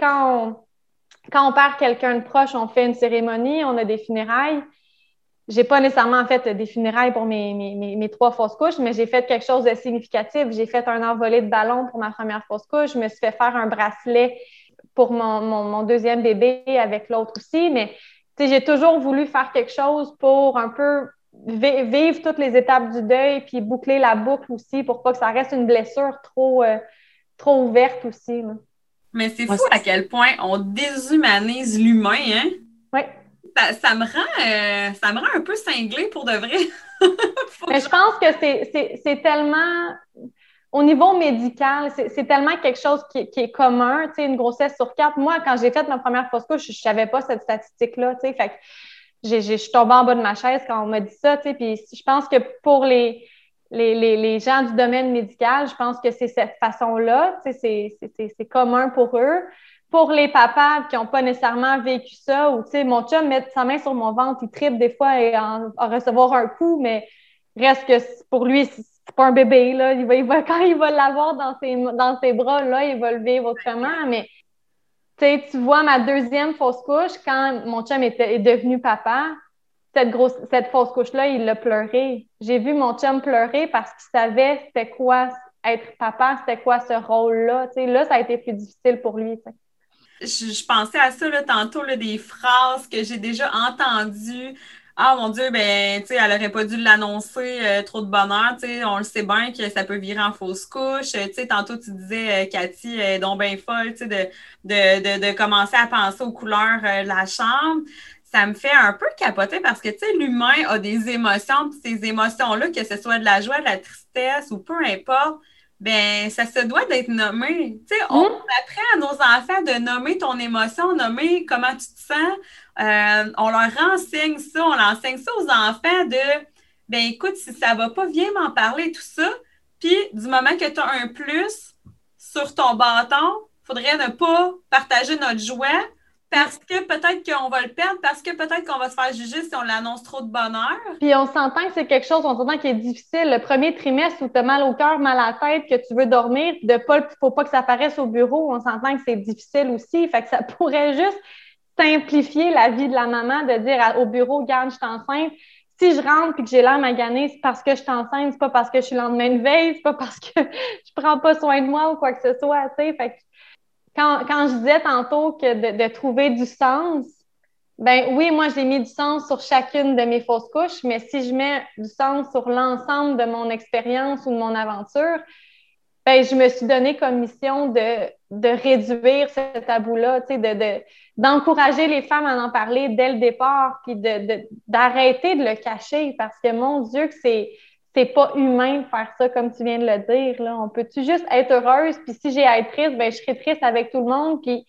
quand on perd quelqu'un de proche, on fait une cérémonie, on a des funérailles. J'ai pas nécessairement fait des funérailles pour mes 3 fausses couches, mais j'ai fait quelque chose de significatif. J'ai fait un envolé de ballon pour ma première fausse couche. Je me suis fait faire un bracelet pour mon deuxième bébé avec l'autre aussi. Mais j'ai toujours voulu faire quelque chose pour un peu vivre toutes les étapes du deuil puis boucler la boucle aussi pour pas que ça reste une blessure trop ouverte aussi. Là. Mais c'est fou à quel point on déshumanise l'humain, hein? Oui. Ça me rend un peu cinglée pour de vrai. Mais je pense que c'est tellement, au niveau médical, c'est tellement quelque chose qui est commun, tu sais, une grossesse sur 4. Moi, quand j'ai fait ma première fausse couche, je savais pas cette statistique-là, tu sais, fait que je suis tombée en bas de ma chaise quand on m'a dit ça, tu sais, puis je pense que pour les gens du domaine médical, je pense que c'est cette façon-là, tu sais, c'est commun pour eux. Pour les papas qui n'ont pas nécessairement vécu ça, ou tu sais, mon chum met sa main sur mon ventre, il tripe des fois à recevoir un coup, mais reste que pour lui, c'est pas un bébé, là. Quand il va l'avoir dans ses bras, là, il va le vivre autrement. Mais tu vois, ma deuxième fausse couche, quand mon chum est devenu papa, cette fausse couche-là, il l'a pleuré. J'ai vu mon chum pleurer parce qu'il savait c'était quoi être papa, c'était quoi ce rôle-là. Là, ça a été plus difficile pour lui. Je pensais à ça là, tantôt, là, des phrases que j'ai déjà entendues. Ah mon Dieu, ben, tu sais, elle aurait pas dû l'annoncer, trop de bonheur. Tu sais, on le sait bien que ça peut virer en fausse couche. Tu sais, tantôt, tu disais, Cathy, est donc bien folle, tu sais, de commencer à penser aux couleurs de la chambre. Ça me fait un peu capoter parce que, tu sais, l'humain a des émotions, puis ces émotions-là, que ce soit de la joie, de la tristesse ou peu importe, ben, ça se doit d'être nommé. Tu sais, on apprend à nos enfants de nommer ton émotion, nommer comment tu te sens. On leur renseigne ça, on leur enseigne ça aux enfants de, ben écoute, si ça va pas, viens m'en parler, tout ça. Puis, du moment que tu as un plus sur ton bâton, il faudrait ne pas partager notre joie parce que peut-être qu'on va le perdre, parce que peut-être qu'on va se faire juger si on l'annonce trop de bonheur. Puis on s'entend que c'est quelque chose, on s'entend qui est difficile. Le premier trimestre où tu as mal au cœur, mal à la tête, que tu veux dormir, faut pas que ça apparaisse au bureau, on s'entend que c'est difficile aussi. Fait que ça pourrait juste simplifier la vie de la maman de dire au bureau, regarde, je suis enceinte. Si je rentre et que j'ai l'air maganée, c'est parce que je suis enceinte, c'est pas parce que je suis le lendemain de veille, c'est pas parce que je prends pas soin de moi ou quoi que ce soit, tu sais. Fait que quand je disais tantôt que de trouver du sens, ben oui, moi, j'ai mis du sens sur chacune de mes fausses couches, mais si je mets du sens sur l'ensemble de mon expérience ou de mon aventure, ben, je me suis donné comme mission de réduire ce tabou-là, tu sais, d'encourager les femmes à en parler dès le départ, puis d'arrêter de le cacher, parce que, mon Dieu, que c'est pas humain de faire ça, comme tu viens de le dire, là. On peut-tu juste être heureuse, puis si j'ai à être triste, ben, je serai triste avec tout le monde, puis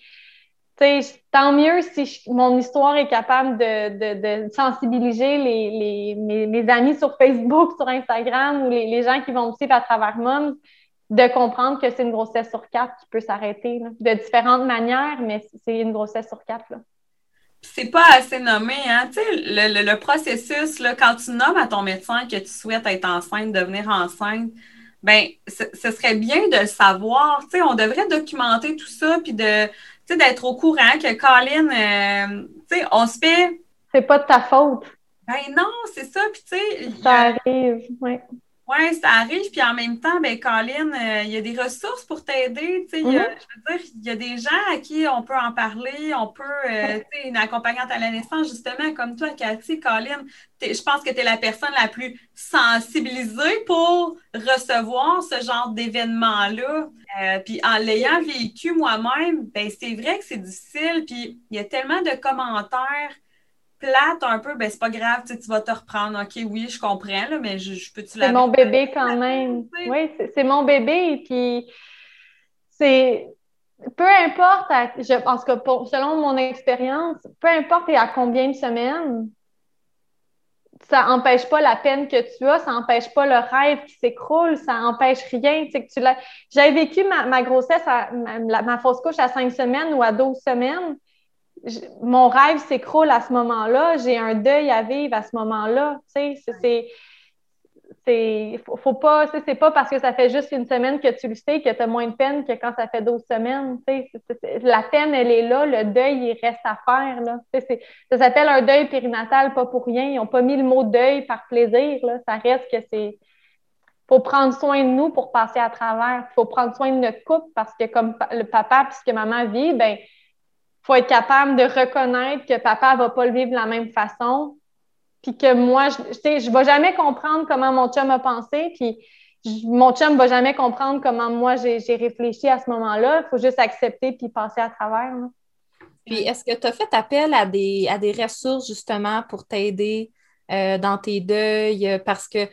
tant mieux si mon histoire est capable de sensibiliser mes amis sur Facebook, sur Instagram ou les gens qui vont me suivre à travers Moms, de comprendre que c'est une grossesse sur 4 qui peut s'arrêter là, de différentes manières, mais c'est une grossesse sur 4. Là. C'est pas assez nommé, hein? Tu sais, le processus, là, quand tu nommes à ton médecin que tu souhaites être enceinte, devenir enceinte, ben, ce serait bien de le savoir. Tu sais, on devrait documenter tout ça, puis d'être au courant que Colin, tu sais, on se fait. C'est pas de ta faute. Ben non, c'est ça. Puis tu sais, ça arrive, oui. Oui, ça arrive, puis en même temps, ben Colin, il y a des ressources pour t'aider, tu sais, je veux dire, il y a des gens à qui on peut en parler, on peut, tu sais, une accompagnante à la naissance, justement, comme toi, Cathy, Colin, je pense que tu es la personne la plus sensibilisée pour recevoir ce genre d'événement-là. Puis en l'ayant vécu moi-même, ben c'est vrai que c'est difficile, puis il y a tellement de commentaires plate un peu, ben c'est pas grave, tu vas te reprendre. OK, oui, je comprends, là, mais je peux-tu C'est mon bébé quand même. Oui, c'est mon bébé. Puis c'est peu importe, je pense que selon mon expérience, peu importe à combien de semaines, ça n'empêche pas la peine que tu as, ça n'empêche pas le rêve qui s'écroule, ça n'empêche rien. Tu sais, que tu l'as... J'avais vécu ma grossesse, ma fausse couche à 5 semaines ou à 12 semaines. Mon rêve s'écroule à ce moment-là. J'ai un deuil à vivre à ce moment-là. Tu sais, faut pas, c'est pas parce que ça fait juste une semaine que tu le sais que tu as moins de peine que quand ça fait 12 semaines. La peine, elle est là, le deuil, il reste à faire. Là. Ça s'appelle un deuil périnatal, pas pour rien. Ils n'ont pas mis le mot deuil par plaisir. Là. Ça reste que c'est. Faut prendre soin de nous pour passer à travers. Il faut prendre soin de notre couple parce que comme le papa puis ce que maman vit, ben faut être capable de reconnaître que papa va pas le vivre de la même façon. Puis que moi, je vais jamais comprendre comment mon chum a pensé, puis mon chum va jamais comprendre comment moi j'ai réfléchi à ce moment-là. Il faut juste accepter puis passer à travers. Là. Puis, est-ce que tu as fait appel à des ressources justement pour t'aider dans tes deuils? Parce que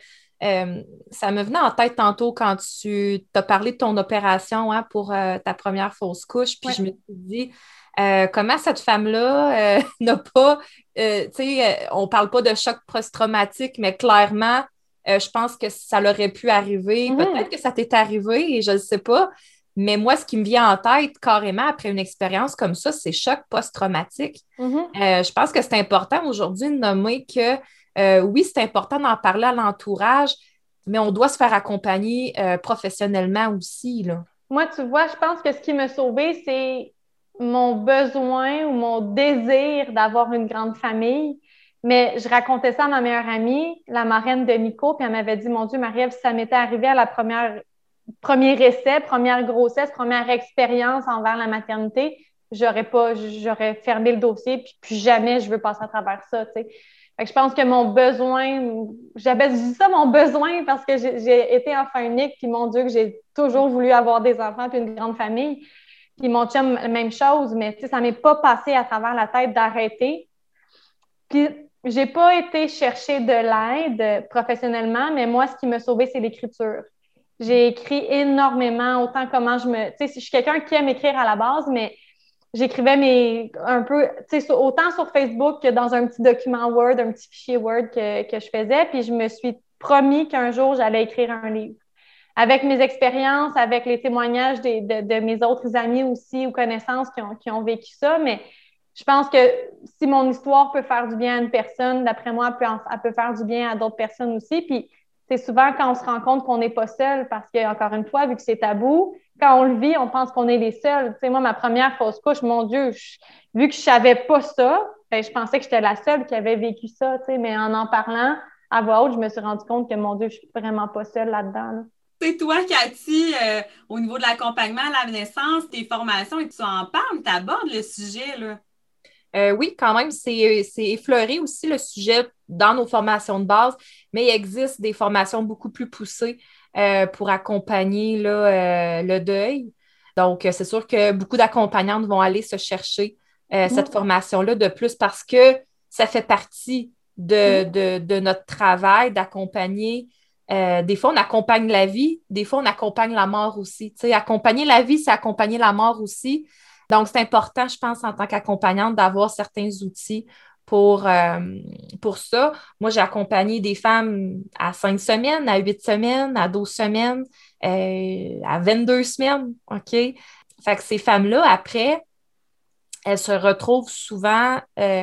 ça me venait en tête tantôt quand tu t'as parlé de ton opération pour ta première fausse couche, puis je me suis dit, comment cette femme-là n'a pas, tu sais, on parle pas de choc post-traumatique, mais clairement, je pense que ça l'aurait pu arriver. Mm-hmm. Peut-être que ça t'est arrivé et je ne sais pas. Mais moi, ce qui me vient en tête carrément après une expérience comme ça, c'est choc post-traumatique. Mm-hmm. Je pense que c'est important aujourd'hui de nommer que oui, c'est important d'en parler à l'entourage, mais on doit se faire accompagner professionnellement aussi, là. Moi, tu vois, je pense que ce qui m'a sauvée, c'est mon besoin ou mon désir d'avoir une grande famille. Mais je racontais ça à ma meilleure amie, la marraine de Nico, puis elle m'avait dit, mon Dieu, Marie-Ève, si ça m'était arrivé à la premier essai, première grossesse, première expérience envers la maternité, j'aurais fermé le dossier, puis plus jamais je veux passer à travers ça, tu sais. Fait que je pense que mon besoin, j'avais dit ça, mon besoin, parce que j'ai été enfant unique, puis mon Dieu, que j'ai toujours voulu avoir des enfants puis une grande famille. Puis mon chum, même chose, mais tu sais, ça m'est pas passé à travers la tête d'arrêter. Puis j'ai pas été chercher de l'aide professionnellement, mais moi, ce qui m'a sauvée, c'est l'écriture. J'ai écrit énormément, autant comment je me... Tu sais, je suis quelqu'un qui aime écrire à la base, mais j'écrivais un peu, tu sais, autant sur Facebook que dans un petit document Word, un petit fichier Word que je faisais. Puis je me suis promis qu'un jour, j'allais écrire un livre. Avec mes expériences, avec les témoignages de mes autres amis aussi ou connaissances qui ont vécu ça. Mais je pense que si mon histoire peut faire du bien à une personne, d'après moi, elle peut faire du bien à d'autres personnes aussi. Puis c'est souvent quand on se rend compte qu'on n'est pas seul parce que, encore une fois, vu que c'est tabou, quand on le vit, on pense qu'on est les seuls. Tu sais, moi, ma première fausse couche, mon Dieu, vu que je savais pas ça, ben, je pensais que j'étais la seule qui avait vécu ça, tu sais, mais en parlant à voix haute, je me suis rendu compte que, mon Dieu, je suis vraiment pas seule là-dedans. Là. C'est toi, Cathy, au niveau de l'accompagnement à la naissance, tes formations, et tu en parles, tu abordes le sujet, là. Oui, quand même, c'est effleuré aussi le sujet dans nos formations de base, mais il existe des formations beaucoup plus poussées pour accompagner là, le deuil. Donc, c'est sûr que beaucoup d'accompagnantes vont aller se chercher cette formation-là de plus parce que ça fait partie de notre travail d'accompagner. Des fois, on accompagne la vie, des fois, on accompagne la mort aussi. Tu sais, accompagner la vie, c'est accompagner la mort aussi. Donc, c'est important, je pense, en tant qu'accompagnante, d'avoir certains outils pour ça. Moi, j'ai accompagné des femmes à 5 semaines, à 8 semaines, à 12 semaines, à 22 semaines, OK? Fait que ces femmes-là, après, elles se retrouvent souvent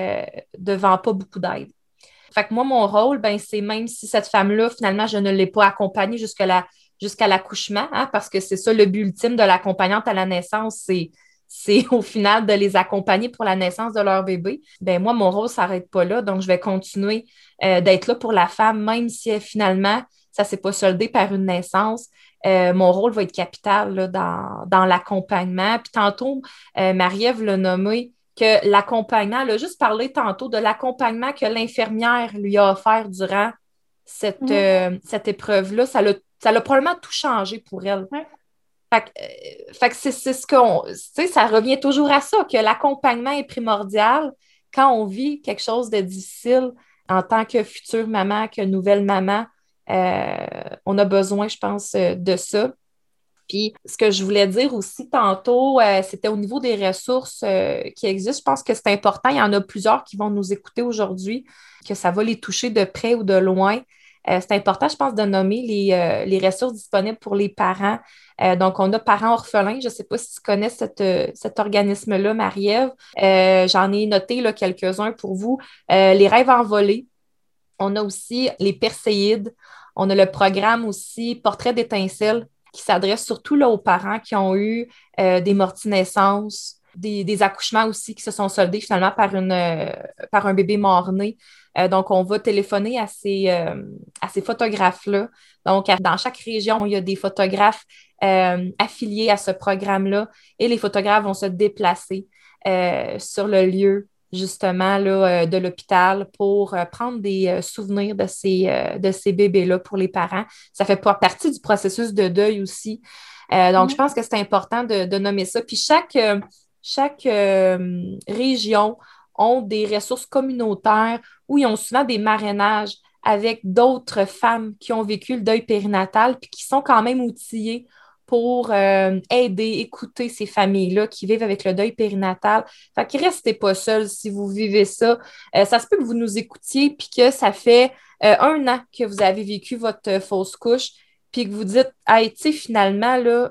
devant pas beaucoup d'aide. Fait que moi, mon rôle, ben, c'est même si cette femme-là, finalement, je ne l'ai pas accompagnée jusqu'à l'accouchement, parce que c'est ça le but ultime de l'accompagnante à la naissance, c'est au final de les accompagner pour la naissance de leur bébé. Ben moi, mon rôle ne s'arrête pas là, donc je vais continuer d'être là pour la femme, même si finalement, ça ne s'est pas soldé par une naissance. Mon rôle va être capital là, dans l'accompagnement. Puis tantôt, Marie-Ève l'a nommé que l'accompagnement, elle a juste parlé tantôt de l'accompagnement que l'infirmière lui a offert durant cette épreuve-là. Ça l'a probablement tout changé pour elle. Ouais. Fait que c'est ce qu'on... Tu sais, ça revient toujours à ça, que l'accompagnement est primordial quand on vit quelque chose de difficile en tant que future maman, que nouvelle maman. On a besoin, je pense, de ça. Puis, ce que je voulais dire aussi tantôt, c'était au niveau des ressources qui existent. Je pense que c'est important. Il y en a plusieurs qui vont nous écouter aujourd'hui, que ça va les toucher de près ou de loin. C'est important, je pense, de nommer les ressources disponibles pour les parents. Donc, on a Parents orphelins. Je ne sais pas si tu connais cet organisme-là, Marie-Ève. J'en ai noté là, quelques-uns pour vous. Les rêves envolés. On a aussi les Perséides. On a le programme aussi Portrait d'étincelle qui s'adresse surtout là, aux parents qui ont eu des morts-naissances, des accouchements aussi qui se sont soldés finalement par un bébé mort-né. Donc, on va téléphoner à ces photographes-là. Donc, dans chaque région, il y a des photographes affiliés à ce programme-là et les photographes vont se déplacer sur le lieu justement là, de l'hôpital pour prendre des souvenirs de ces bébés-là pour les parents. Ça fait partie du processus de deuil aussi. Donc, je pense que c'est important de nommer ça. Puis chaque région ont des ressources communautaires où ils ont souvent des marrainages avec d'autres femmes qui ont vécu le deuil périnatal puis qui sont quand même outillées pour aider, écouter ces familles-là qui vivent avec le deuil périnatal. Fait que restez pas seuls si vous vivez ça. Ça se peut que vous nous écoutiez puis que ça fait 1 an que vous avez vécu votre fausse couche puis que vous dites, hey, tu sais, finalement, là,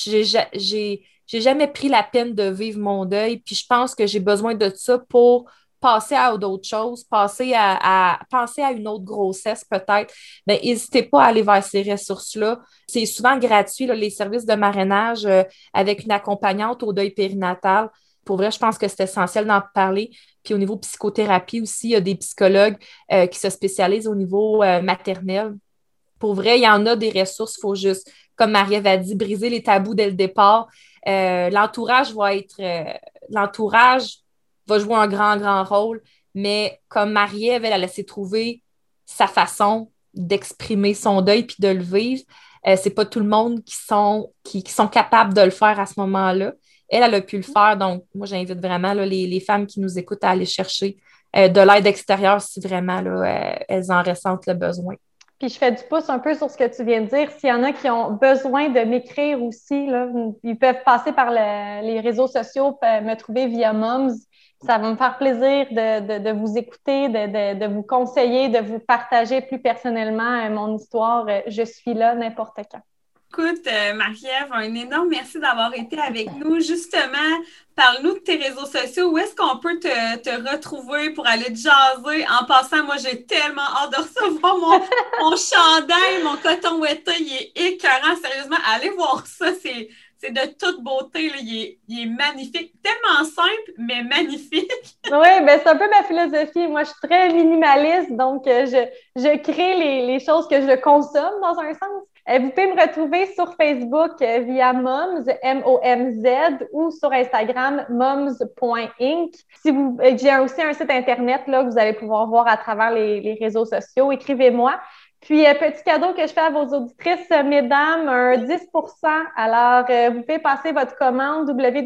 j'ai jamais pris la peine de vivre mon deuil puis je pense que j'ai besoin de ça pour passer à d'autres choses, penser à une autre grossesse peut-être, ben, n'hésitez pas à aller vers ces ressources-là. C'est souvent gratuit, là, les services de marrainage avec une accompagnante au deuil périnatal. Pour vrai, je pense que c'est essentiel d'en parler. Puis au niveau psychothérapie aussi, il y a des psychologues qui se spécialisent au niveau maternel. Pour vrai, il y en a des ressources, il faut juste, comme Marie-Ève a dit, briser les tabous dès le départ. L'entourage va jouer un grand, grand rôle, mais comme Marie-Ève, elle a laissé trouver sa façon d'exprimer son deuil puis de le vivre. C'est pas tout le monde qui sont capables de le faire à ce moment-là. Elle a pu le faire, donc moi, j'invite vraiment là, les femmes qui nous écoutent à aller chercher de l'aide extérieure si vraiment là, elles en ressentent le besoin. Puis je fais du pouce un peu sur ce que tu viens de dire. S'il y en a qui ont besoin de m'écrire aussi, là, ils peuvent passer par les réseaux sociaux, me trouver via Moms. Ça va me faire plaisir de vous écouter, de vous conseiller, de vous partager plus personnellement mon histoire. Je suis là n'importe quand. Écoute, Marie-Ève, un énorme merci d'avoir été avec nous. Justement, parle-nous de tes réseaux sociaux. Où est-ce qu'on peut te retrouver pour aller te jaser? En passant, moi, j'ai tellement hâte de recevoir mon chandail, mon coton ouaté. Il est écœurant, sérieusement. Allez voir ça, c'est de toute beauté. Là. Il est magnifique. Tellement simple, mais magnifique. Oui, ben c'est un peu ma philosophie. Moi, je suis très minimaliste, donc je crée les choses que je consomme dans un sens. Vous pouvez me retrouver sur Facebook via Moms, M-O-M-Z, ou sur Instagram, moms.inc. J'ai aussi un site Internet là, que vous allez pouvoir voir à travers les réseaux sociaux. Écrivez-moi. Puis, petit cadeau que je fais à vos auditrices, mesdames, un 10 Alors, vous pouvez passer votre commande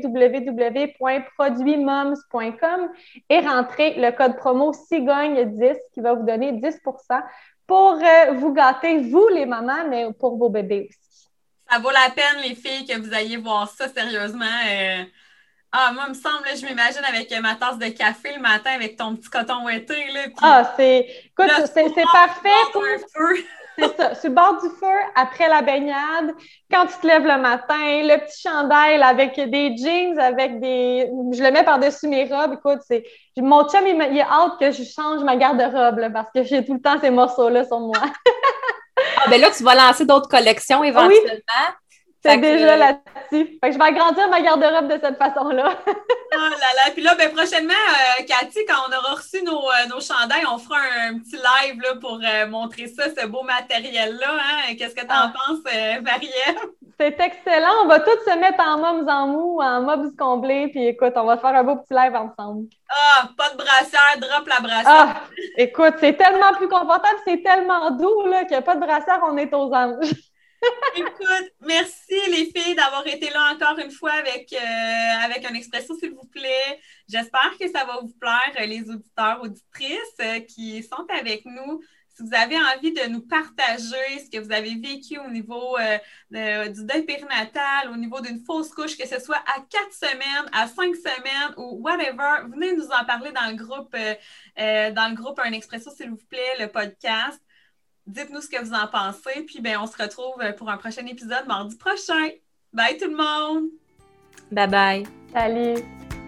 www.produitsmoms.com et rentrer le code promo Cigogne10 qui va vous donner 10 pour vous gâter, vous les mamans, mais pour vos bébés aussi. Ça vaut la peine, les filles, que vous ayez voir ça, sérieusement. Moi, il me semble, là, je m'imagine avec ma tasse de café le matin avec ton petit coton ouaté. Là, écoute, c'est parfait pour... C'est ça, sur le bord du feu, après la baignade, quand tu te lèves le matin, le petit chandail avec des jeans, je le mets par-dessus mes robes. Écoute, mon chum, il a hâte que je change ma garde-robe là, parce que j'ai tout le temps ces morceaux-là sur moi. Ben là, tu vas lancer d'autres collections éventuellement. Oui. C'est déjà là-dessus. Fait que je vais agrandir ma garde-robe de cette façon-là. Oh là là. Puis là, prochainement, Cathy, quand on aura reçu nos chandails, on fera un petit live là, pour montrer ça, ce beau matériel-là. Hein? Qu'est-ce que tu en penses, Marie-Ève? C'est excellent. On va tous se mettre en moms en mou, en mobs comblés. Puis écoute, on va faire un beau petit live ensemble. Pas de brassière, drop la brassière. Écoute, c'est tellement plus confortable, c'est tellement doux là, qu'il n'y a pas de brassière, on est aux anges. Écoute, merci les filles d'avoir été là encore une fois avec un expresso, s'il vous plaît. J'espère que ça va vous plaire, les auditeurs, auditrices qui sont avec nous. Si vous avez envie de nous partager ce que vous avez vécu au niveau du deuil périnatal, au niveau d'une fausse couche, que ce soit à 4 semaines, à 5 semaines ou whatever, venez nous en parler dans le groupe Un Expresso, s'il vous plaît, le podcast. Dites-nous ce que vous en pensez. Puis, on se retrouve pour un prochain épisode mardi prochain. Bye tout le monde! Bye bye! Salut!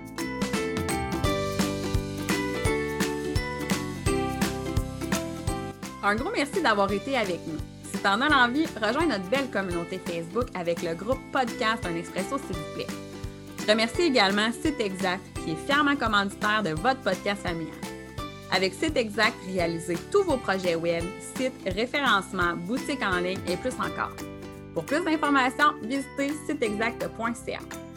Un gros merci d'avoir été avec nous. Si tu en as l'envie, rejoins notre belle communauté Facebook avec le groupe Podcast Un Expresso, s'il vous plaît. Je remercie également Site Exact, qui est fièrement commanditaire de votre podcast familial. Avec Site Exact, réalisez tous vos projets web, sites, référencements, boutiques en ligne et plus encore. Pour plus d'informations, visitez siteexact.ca.